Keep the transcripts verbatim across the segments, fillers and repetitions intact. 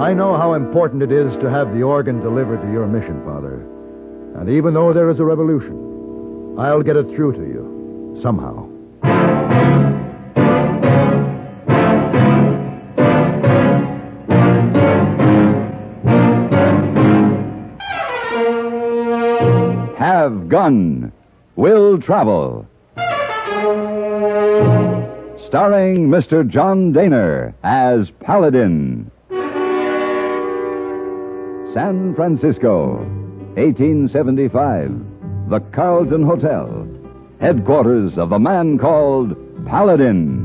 I know how important it is to have the organ delivered to your mission, Father. And even though there is a revolution, I'll get it through to you, somehow. Have Gun. Will Travel. Starring Mister John Daner as Paladin. San Francisco, eighteen seventy-five. The Carlton Hotel. Headquarters of the man called Paladin.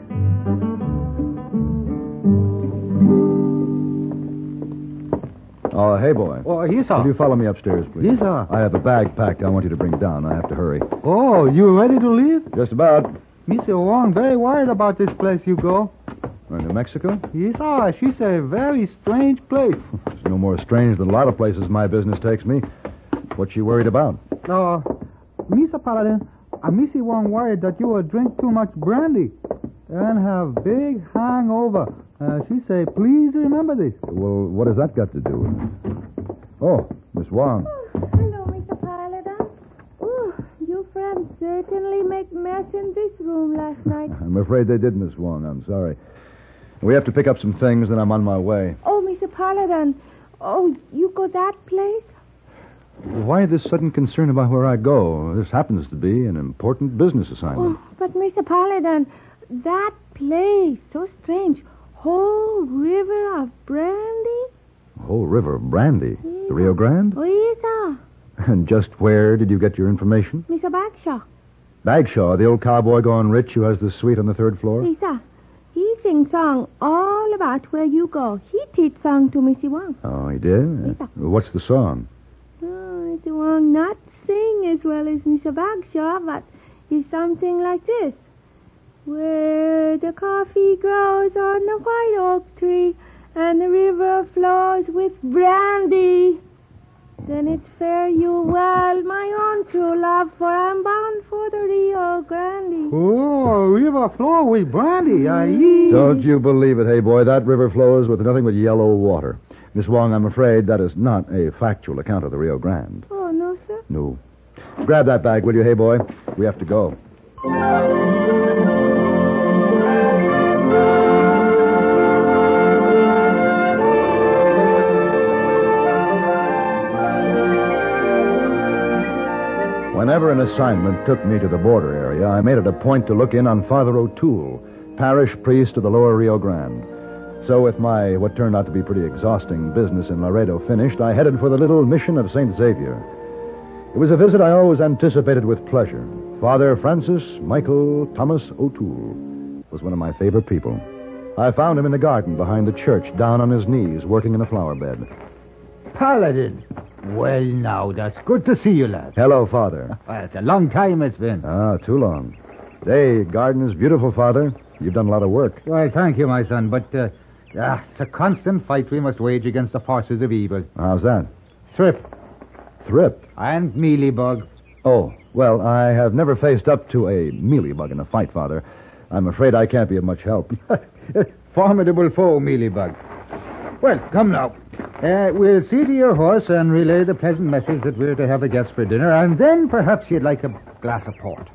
Oh, hey, boy. Oh, yes, sir. Will you follow me upstairs, please? Yes, sir. I have a bag packed I want you to bring down. I have to hurry. Oh, you ready to leave? Just about. Mister Wong very worried about this place you go. Going to Mexico? Yes, sir. She's a very strange place. It's no more strange than a lot of places my business takes me. What's she worried about? Uh, Mister Paladin, uh, Missy Wong worried that you will drink too much brandy and have big hangover. Uh, she say, please remember this. Well, what has that got to do with it? Oh, Miss Wong. Oh, hello, Mister Paladin. Oh, you friends certainly make mess in this room last night. I'm afraid they did, Miss Wong. I'm sorry. We have to pick up some things, and I'm on my way. Oh, Mister Paladin. Oh, you go that place? Why this sudden concern about where I go? This happens to be an important business assignment. Oh, but Mister Paladin, that place, so strange. Whole river of brandy? A whole river of brandy? Yeah. The Rio Grande? Oh, yes, sir. And just where did you get your information? Mister Bagshaw. Bagshaw, the old cowboy gone rich who has the suite on the third floor? Yes, sir. He sings song all about where you go. He teach song to Missy Wong. Oh, he did? Yes, sir. What's the song? Oh, Missy Wong not sing as well as Mister Bagshaw, but it's something like this. Where the coffee grows on the white oak tree and the river flows with brandy, then it's fare you well, my own true love, for I'm bound for the Rio Grande. Oh, river flow with brandy. Aye. Don't you believe it, hey boy. That river flows with nothing but yellow water. Miss Wong, I'm afraid that is not a factual account of the Rio Grande. Oh, no, sir? No. Grab that bag, will you, hey boy? We have to go. Whenever an assignment took me to the border area, I made it a point to look in on Father O'Toole, parish priest of the lower Rio Grande. So with my, what turned out to be pretty exhausting business in Laredo finished, I headed for the little mission of Saint Xavier. It was a visit I always anticipated with pleasure. Father Francis Michael Thomas O'Toole was one of my favorite people. I found him in the garden behind the church, down on his knees, working in a flower bed. Paladin. Well, now, that's good to see you, lad. Hello, Father. Well, it's a long time it's been. Ah, too long. Say, garden is beautiful, Father. You've done a lot of work. Well, thank you, my son, but uh, ah, it's a constant fight we must wage against the forces of evil. How's that? Thrip Thrip? and mealybug. Oh, well, I have never faced up to a mealybug in a fight, Father. I'm afraid I can't be of much help. Formidable foe, mealybug. Well, come now. Uh, we'll see to your horse and relay the pleasant message that we're to have a guest for dinner, and then perhaps you'd like a glass of port.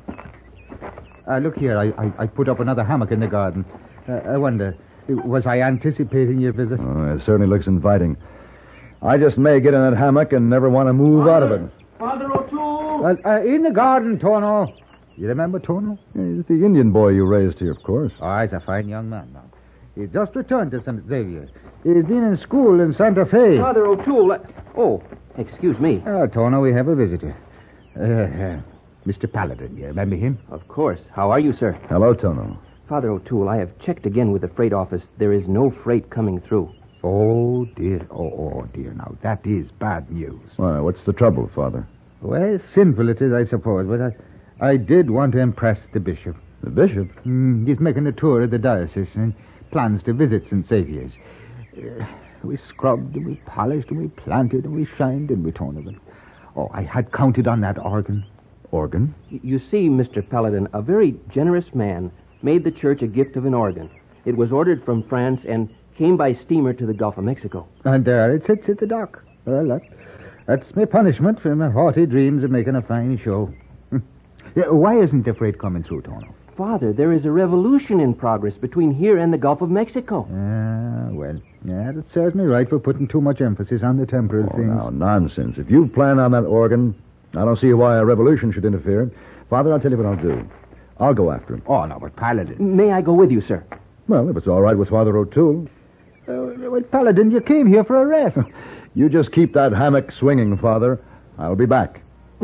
Uh, look here, I, I, I put up another hammock in the garden. Uh, I wonder, was I anticipating your visit? Oh, it certainly looks inviting. I just may get in that hammock and never want to move out of it. Father O'Toole. Well, uh, in the garden, Tono. You remember Tono? He's the Indian boy you raised here, of course. Oh, he's a fine young man now. He just returned to Saint Xavier. He's been in school in Santa Fe. Father O'Toole. Uh, oh, excuse me. Oh, Tono, we have a visitor. Uh, uh, Mister Paladin, you remember him? Of course. How are you, sir? Hello, Tono. Father O'Toole, I have checked again with the freight office. There is no freight coming through. Oh, dear. Oh, oh, dear. Now, that is bad news. Why, what's the trouble, Father? Well, sinful it is, I suppose, but I, I did want to impress the bishop. The bishop? Mm, he's making a tour of the diocese and plans to visit Saint Xavier's. Uh, we scrubbed and we polished and we planted and we shined and we torn. Oh, I had counted on that organ. Organ? Y- You see, Mister Paladin, a very generous man made the church a gift of an organ. It was ordered from France, and Came by steamer to the Gulf of Mexico. And there it sits at the dock. Well, that, that's my punishment for my haughty dreams of making a fine show. Yeah, why isn't the freight coming through, Tono? Father, there is a revolution in progress between here and the Gulf of Mexico. Ah, well, yeah, that serves me right for putting too much emphasis on the temporal Oh, things. now, nonsense. If you plan on that organ, I don't see why a revolution should interfere. Father, I'll tell you what I'll do. I'll go after him. Oh, no, but Paladin. May I go with you, sir? Well, if it's all right with Father O'Toole. Uh, well, Paladin, you came here for a rest. You just keep that hammock swinging, Father. I'll be back.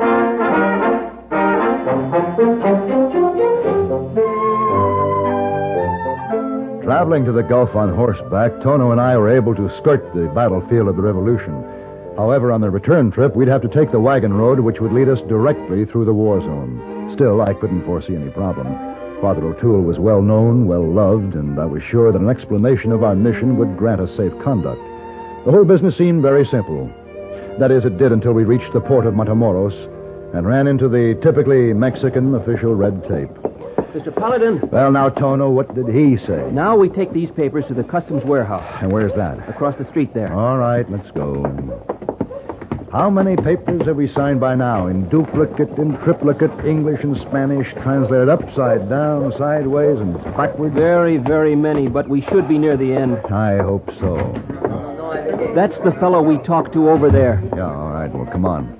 Traveling to the Gulf on horseback, Tono and I were able to skirt the battlefield of the Revolution. However, on the return trip, we'd have to take the wagon road, which would lead us directly through the war zone. Still, I couldn't foresee any problem. Father O'Toole was well known, well loved, and I was sure that an explanation of our mission would grant us safe conduct. The whole business seemed very simple. That is, it did until we reached the port of Matamoros and ran into the typically Mexican official red tape. Mister Paladin. Well, now, Tono, what did he say? Now we take these papers to the customs warehouse. And where's that? Across the street there. All right, let's go. How many papers have we signed by now? In duplicate, in triplicate, English and Spanish, translated upside down, sideways, and backward? Very, very many, but we should be near the end. I hope so. That's the fellow we talked to over there. Yeah, all right, well, come on.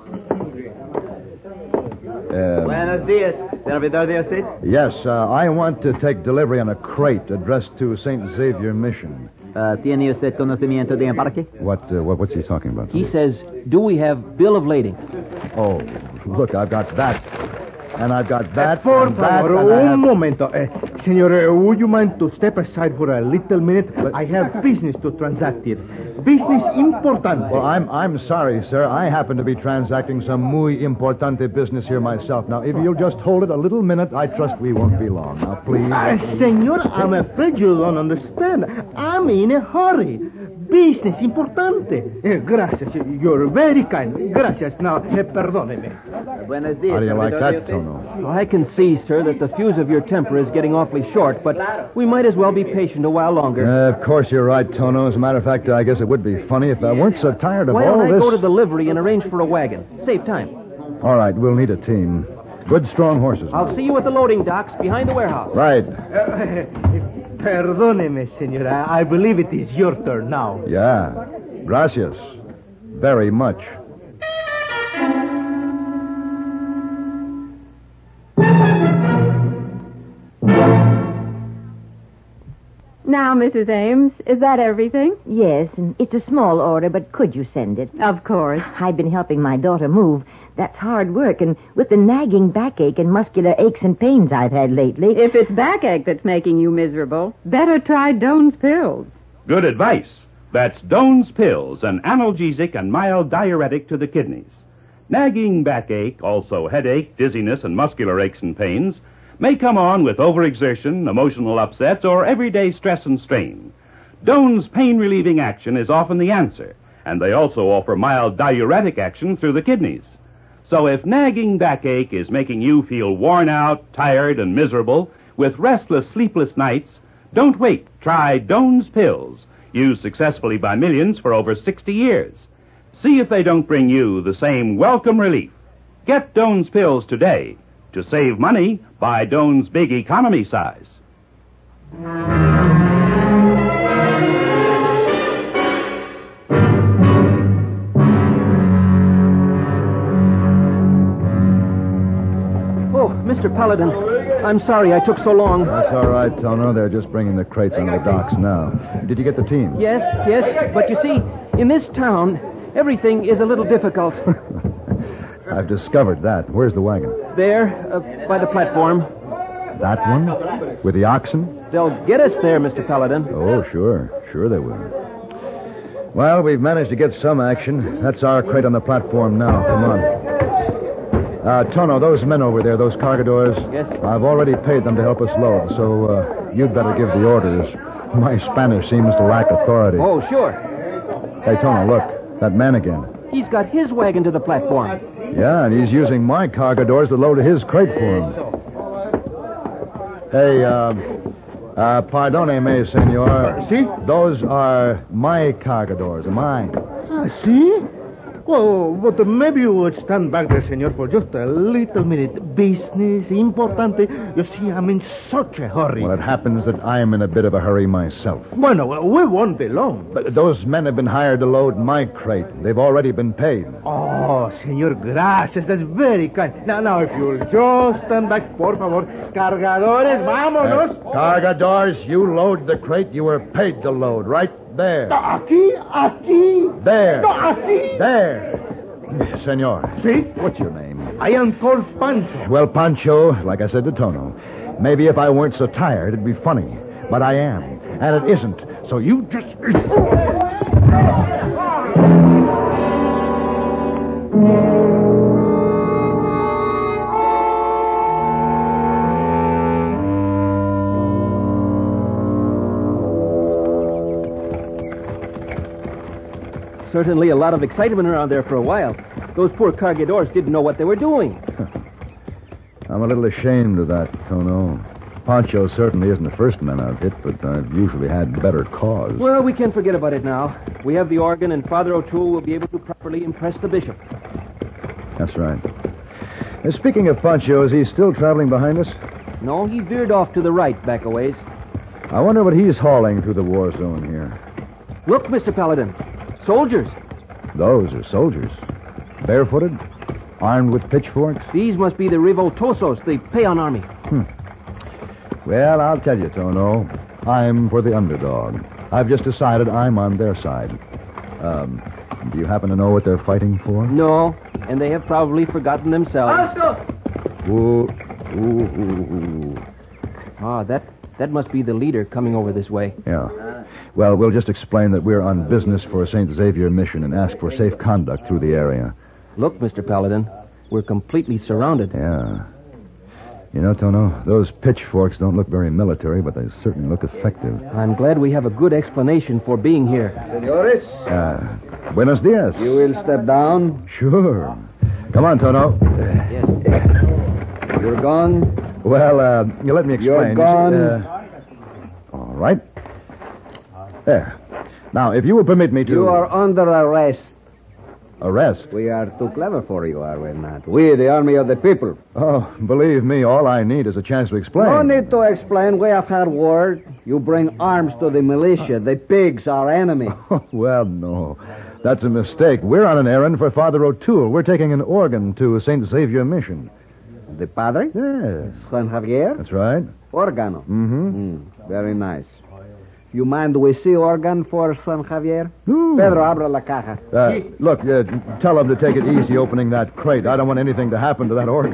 Uh, Buenos dias, servidor de usted. yes, uh, I want to take delivery on a crate addressed to Saint Xavier Mission. Uh, ¿Tiene usted conocimiento de embarque? What, uh, what, what's he talking about? He says, do we have bill of lading? Oh, look, I've got that. And I've got that, Por and that, favor, and I un have... momento. Uh, senor, uh, would you mind to step aside for a little minute? I have business to transact here. Business importante. Well, I'm I'm sorry, sir. I happen to be transacting some muy importante business here myself. Now, if you'll just hold it a little minute, I trust we won't be long. Now, please. Uh, senor, I'm afraid you don't understand. I'm in a hurry. Business importante. Uh, gracias. You're very kind. Gracias. Now, uh, perdóneme. Buenos dias, How do you like servidor that, de usted. Tono? I can see, sir, that the fuse of your temper is getting awfully short, but we might as well be patient a while longer. Uh, of course you're right, Tono. As a matter of fact, I guess it would be funny if I weren't so tired of Why all don't I this. go to the livery and arrange for a wagon? Save time. All right, we'll need a team. Good, strong horses. I'll see you at the loading docks behind the warehouse. Right. Uh, perdóneme, senor. I, I believe it is your turn now. Yeah. Gracias. Very much. Now, Missus Ames, is that everything? Yes, and it's a small order, but could you send it? Of course. I've been helping my daughter move. That's hard work, and with the nagging backache and muscular aches and pains I've had lately... If it's backache that's making you miserable, better try Doan's pills. Good advice. That's Doan's Pills, an analgesic and mild diuretic to the kidneys. Nagging backache, also headache, dizziness, and muscular aches and pains may come on with overexertion, emotional upsets, or everyday stress and strain. Doan's pain-relieving action is often the answer, and they also offer mild diuretic action through the kidneys. So if nagging backache is making you feel worn out, tired, and miserable, with restless, sleepless nights, don't wait. Try Doan's Pills, used successfully by millions for over sixty years. See if they don't bring you the same welcome relief. Get Doan's Pills today. To save money, buy Doan's Big Economy size. Oh, Mister Paladin, I'm sorry I took so long. That's all right, Tono. They're just bringing the crates on the docks now. Did you get the team? Yes, yes, but you see, in this town, everything is a little difficult. I've discovered that. Where's the wagon? There, uh, by the platform. That one? With the oxen? They'll get us there, Mister Paladin. Oh, sure. Sure they will. Well, we've managed to get some action. That's our crate on the platform now. Come on. Uh, Tono, those men over there, those cargadores. Yes? I've already paid them to help us load, so uh, you'd better give the orders. My Spanish seems to lack authority. Oh, sure. Hey, Tono, look. That man again. He's got his wagon to the platform. Yeah, and he's using my cargadores to load his crate for him. Hey, uh, Uh, pardone-me, senor. Uh, si? Those are my cargadores, mine. Ah, si? Well, but maybe you would stand back there, senor, for just a little minute. Business, importante. You see, I'm in such a hurry. Well, it happens that I'm in a bit of a hurry myself. Bueno, well, we won't be long. But those men have been hired to load my crate. They've already been paid. Oh, senor, gracias. That's very kind. Now, now, if you'll just stand back, por favor. Cargadores, vámonos. Uh, cargadores, you load the crate you were paid to load. Right there. Aquí, aquí. There. No, aquí. There. Senor. Si? What's your name? I am called Pancho. Well, Pancho, like I said to Tono, maybe if I weren't so tired, it'd be funny. But I am. And it isn't. So you just... Certainly a lot of excitement around there for a while. Those poor cargadores didn't know what they were doing. I'm a little ashamed of that, Tono. Pancho certainly isn't the first man I've hit, but I've usually had better cause. Well, we can forget about it now. We have the organ, and Father O'Toole will be able to properly impress the bishop. That's right. Uh, speaking of Pancho, is he still traveling behind us? No, he veered off to the right back a ways. I wonder what he's hauling through the war zone here. Look, Mister Paladin. Soldiers. Those are soldiers. Barefooted? Armed with pitchforks? These must be the Revoltosos, the Peon army. Hmm. Well, I'll tell you, Tono. I'm for the underdog. I've just decided I'm on their side. Um, do you happen to know what they're fighting for? No, and they have probably forgotten themselves. Ooh, ooh, ooh, ooh. Ah, that, that must be the leader coming over this way. Yeah. Well, we'll just explain that we're on business for Saint Xavier Mission and ask for safe conduct through the area. Look, Mister Paladin, we're completely surrounded. Yeah. You know, Tono, those pitchforks don't look very military, but they certainly look effective. I'm glad we have a good explanation for being here. Senores? Uh, buenos dias. You will step down? Sure. Come on, Tono. Yes. You're gone? Well, uh, you let me explain. You're gone? Uh, all right. There. Now, if you will permit me to... You are under arrest. Arrest? We are too clever for you, are we not? We, the army of the people. Oh, believe me, all I need is a chance to explain. No need to explain. We have had word. You bring arms to the militia. The pigs are enemy. Oh, well, no. That's a mistake. We're on an errand for Father O'Toole. We're taking an organ to Saint Xavier Mission. The padre? Yes. San Javier? That's right. Organo. Mm-hmm. Mm, very nice. You mind we see organ for San Javier? Ooh. Pedro, abra la caja. Uh, look, uh, tell them to take it easy opening that crate. I don't want anything to happen to that organ.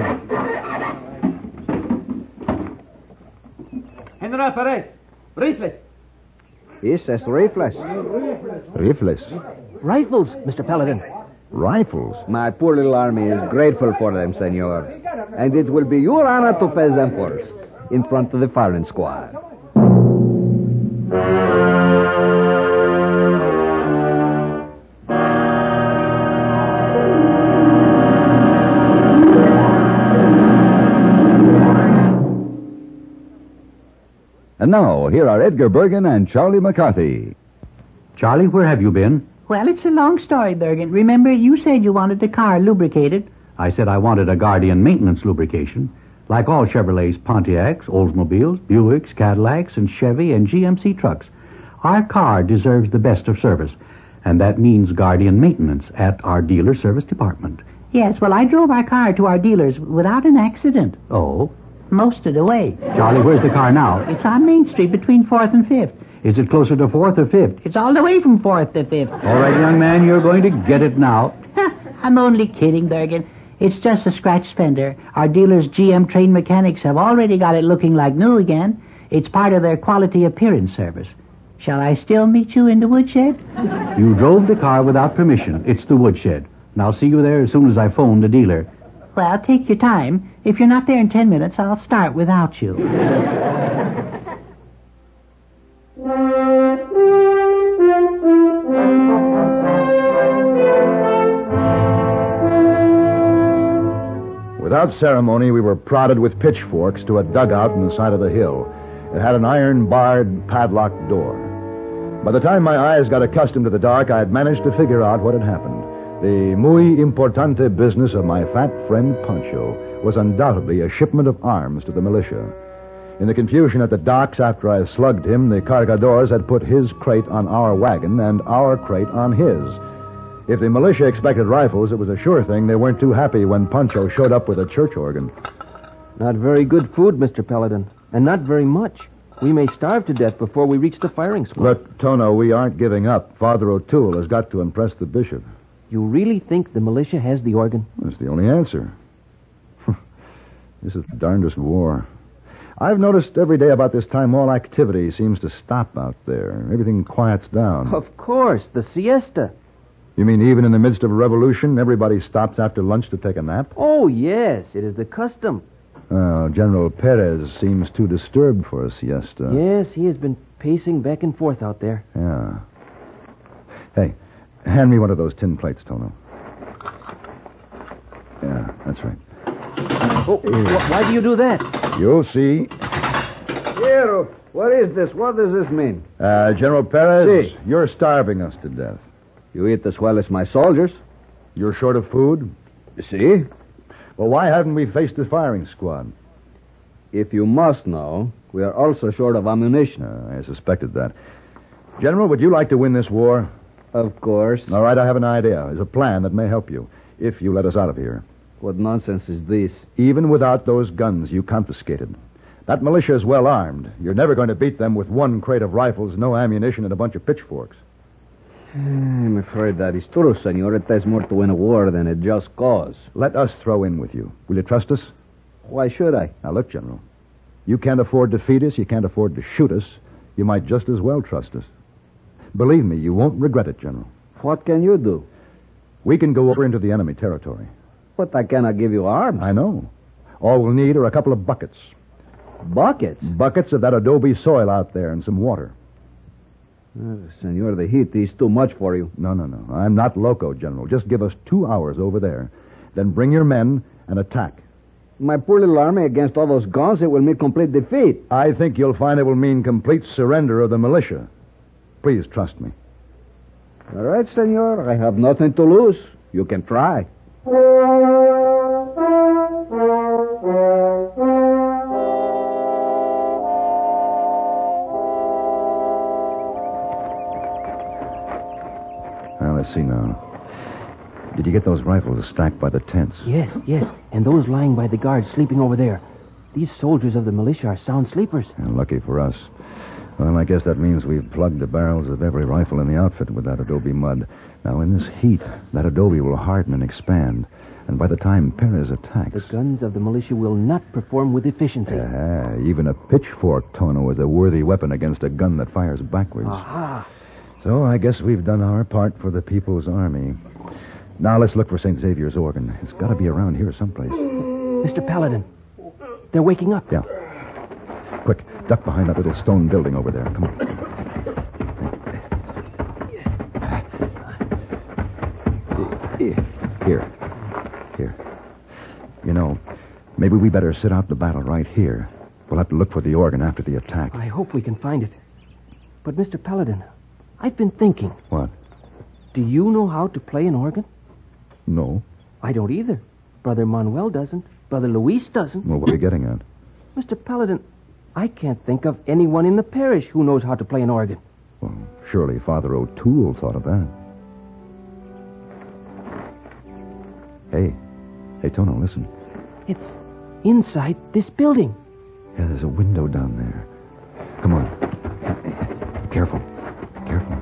General Perez, rifles. Yes, es rifles. Rifles? Rifles, Mister Paladin. Rifles? My poor little army is grateful for them, senor. And it will be your honor to face them first, in front of the firing squad. And now, here are Edgar Bergen and Charlie McCarthy. Charlie, where have you been? Well, it's a long story, Bergen. Remember, you said you wanted the car lubricated. I said I wanted a Guardian maintenance lubrication. Like all Chevrolets, Pontiacs, Oldsmobiles, Buicks, Cadillacs, and Chevy and G M C trucks, our car deserves the best of service. And that means Guardian maintenance at our dealer service department. Yes, well, I drove our car to our dealers without an accident. Oh? Most of the way. Charlie, where's the car now? It's on Main Street between fourth and fifth. Is it closer to fourth or fifth? It's all the way from fourth to fifth. All right, young man, you're going to get it now. I'm only kidding, Bergen. It's just a scratched fender. Our dealers' G M trained mechanics have already got it looking like new again. It's part of their quality appearance service. Shall I still meet you in the woodshed? You drove the car without permission. It's the woodshed. And I'll see you there as soon as I phone the dealer. Well, take your time. If you're not there in ten minutes, I'll start without you. Without ceremony, we were prodded with pitchforks to a dugout in the side of the hill. It had an iron-barred, padlocked door. By the time my eyes got accustomed to the dark, I had managed to figure out what had happened. The muy importante business of my fat friend Pancho was undoubtedly a shipment of arms to the militia. In the confusion at the docks after I slugged him, the cargadores had put his crate on our wagon and our crate on his. If the militia expected rifles, it was a sure thing they weren't too happy when Pancho showed up with a church organ. Not very good food, Mister Paladin, and not very much. We may starve to death before we reach the firing squad. But, Tono, we aren't giving up. Father O'Toole has got to impress the bishop. You really think the militia has the organ? That's the only answer. This is the darndest war. I've noticed every day about this time all activity seems to stop out there. Everything quiets down. Of course, the siesta. You mean even in the midst of a revolution, everybody stops after lunch to take a nap? Oh, yes, it is the custom. Uh, General Perez seems too disturbed for a siesta. Yes, he has been pacing back and forth out there. Yeah. Hey, hand me one of those tin plates, Tono. Yeah, that's right. Oh, wh- why do you do that? You'll see. Here, what is this? What does this mean? Uh, General Perez, Si. You're starving us to death. You eat as well as my soldiers. You're short of food? See? Well, why haven't we faced the firing squad? If you must know, we are also short of ammunition. Uh, I suspected that. General, would you like to win this war? Of course. All right, I have an idea. There's a plan that may help you, if you let us out of here. What nonsense is this? Even without those guns you confiscated. That militia is well armed. You're never going to beat them with one crate of rifles, no ammunition, and a bunch of pitchforks. I'm afraid that is true, senor. It takes more to win a war than a just cause. Let us throw in with you. Will you trust us? Why should I? Now, look, General. You can't afford to feed us. You can't afford to shoot us. You might just as well trust us. Believe me, you won't regret it, General. What can you do? We can go over into the enemy territory. But I cannot give you arms. I know. All we'll need are a couple of buckets. Buckets? Buckets of that adobe soil out there and some water. Uh, senor, the heat is too much for you. No, no, no. I'm not loco, General. Just give us two hours over there. Then bring your men and attack. My poor little army against all those guns, it will mean complete defeat. I think you'll find it will mean complete surrender of the militia. Please trust me. All right, senor. I have nothing to lose. You can try. Well, let's see now. Did you get those rifles stacked by the tents? Yes, yes. And those lying by the guards sleeping over there. These soldiers of the militia are sound sleepers. And lucky for us. Well, I guess that means we've plugged the barrels of every rifle in the outfit with that adobe mud. Now, in this heat, that adobe will harden and expand. And by the time Perez attacks... The guns of the militia will not perform with efficiency. Uh, even a pitchfork, Tono, is a worthy weapon against a gun that fires backwards. Aha. So I guess we've done our part for the People's Army. Now let's look for Saint Xavier's organ. It's got to be around here someplace. Mister Paladin, they're waking up. Yeah. Quick, duck behind that little stone building over there. Come on. Here. Here. You know, maybe we better sit out the battle right here. We'll have to look for the organ after the attack. I hope we can find it. But, Mister Paladin, I've been thinking. What? Do you know how to play an organ? No. I don't either. Brother Manuel doesn't. Brother Luis doesn't. Well, what are you getting at? Mister Paladin, I can't think of anyone in the parish who knows how to play an organ. Well, surely Father O'Toole thought of that. Hey. Hey, Tono, listen. It's inside this building. Yeah, there's a window down there. Come on. Be careful. Careful.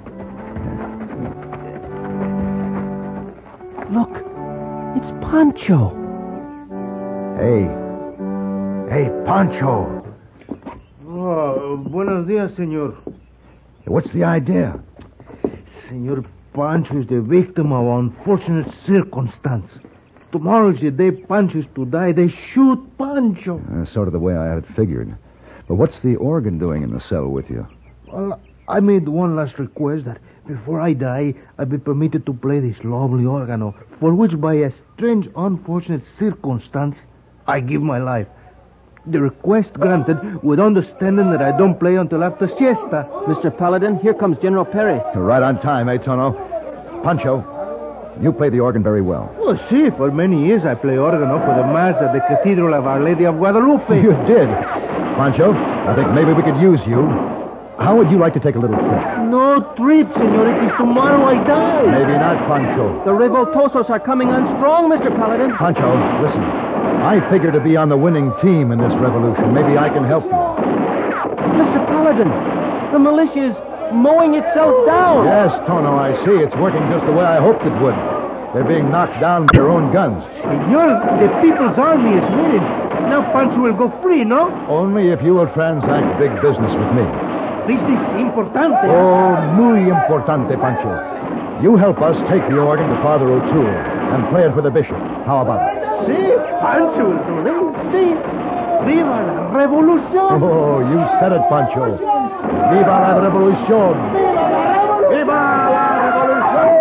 Look, it's Pancho. Hey. Hey, Pancho. Oh, buenos dias, senor. What's the idea? Senor Pancho is the victim of unfortunate circumstance. Tomorrow is the day Pancho is to die. They shoot Pancho. That's sort of the way I had it figured. But what's the organ doing in the cell with you? Well, I made one last request that before I die, I be permitted to play this lovely organo, for which by a strange, unfortunate circumstance, I give my life. The request granted with understanding that I don't play until after siesta. Mister Paladin, here comes General Perez. Right on time, eh, Tono? Pancho, you play the organ very well. Oh, see, for many years I play organ up for the Mass at the Cathedral of Our Lady of Guadalupe. You did. Pancho, I think maybe we could use you. How would you like to take a little trip? No trip, senoritas. Tomorrow I die. Maybe not, Pancho. The revoltosos are coming on strong, Mister Paladin. Pancho, listen. I figure to be on the winning team in this revolution. Maybe I can help you. Mister Paladin, the militia is mowing itself down. Yes, Tono, I see. It's working just the way I hoped it would. They're being knocked down with their own guns. Senor, the People's Army is winning. Now Pancho will go free, no? Only if you will transact big business with me. Business importante. Oh, muy importante, Pancho. You help us take the organ to Father O'Toole and play it for the bishop. How about it? See, Pancho will do it. See, viva la revolución. Oh, you said it, Pancho. Viva la revolución. Viva la revolución.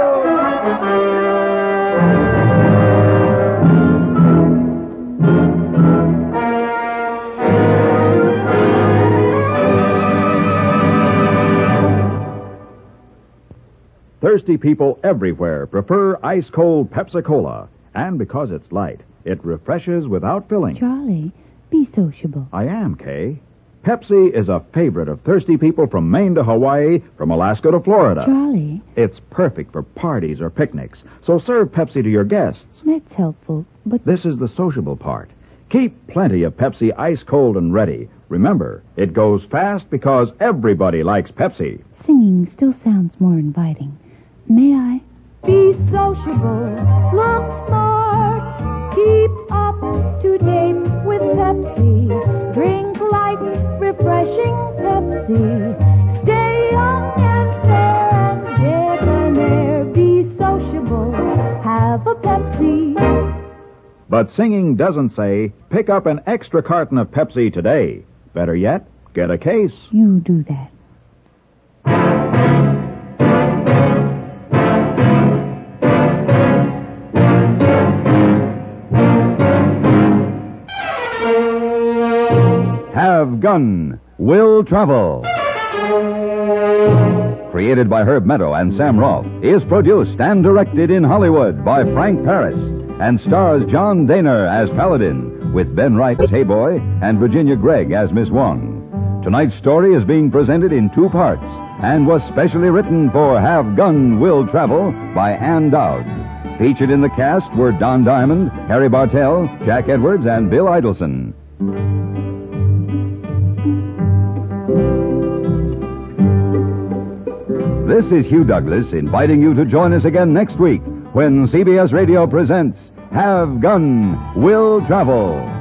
Thirsty people everywhere prefer ice-cold Pepsi-Cola. And because it's light, it refreshes without filling. Charlie, be sociable. I am, Kay. Pepsi is a favorite of thirsty people from Maine to Hawaii, from Alaska to Florida. Charlie. It's perfect for parties or picnics, so serve Pepsi to your guests. That's helpful, but... This is the sociable part. Keep plenty of Pepsi ice-cold and ready. Remember, it goes fast because everybody likes Pepsi. Singing still sounds more inviting. May I? Be sociable, look smart, keep up to date with Pepsi. Drink light, refreshing Pepsi. Stay young and fair and debonair. Be sociable, have a Pepsi. But singing doesn't say, pick up an extra carton of Pepsi today. Better yet, get a case. You do that. Have Gun, Will Travel. Created by Herb Meadow and Sam Roth, is produced and directed in Hollywood by Frank Paris and stars John Daner as Paladin, with Ben Wright as Hayboy and Virginia Gregg as Miss Wong. Tonight's story is being presented in two parts and was specially written for Have Gun, Will Travel by Ann Dowd. Featured in the cast were Don Diamond, Harry Bartell, Jack Edwards, and Bill Idelson. This is Hugh Douglas inviting you to join us again next week when C B S Radio presents Have Gun, Will Travel.